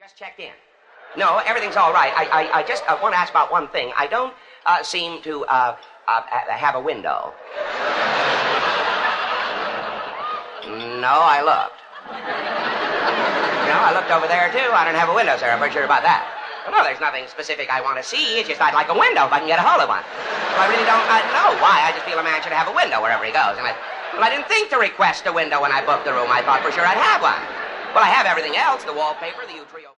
Just checked in. No, everything's all right. I just want to ask about one thing. I don't seem to have a window. No, I looked. No, I looked over there, too. I don't have a window, sir. I'm pretty sure about that. Well, no, there's nothing specific I want to see. It's just I'd like a window if I can get a hold of one. So I really don't know why. I just feel a man should have a window wherever he goes. And I didn't think to request a window when I booked the room. I thought for sure I'd have one. Well, I have everything else, the wallpaper, the U-Trio.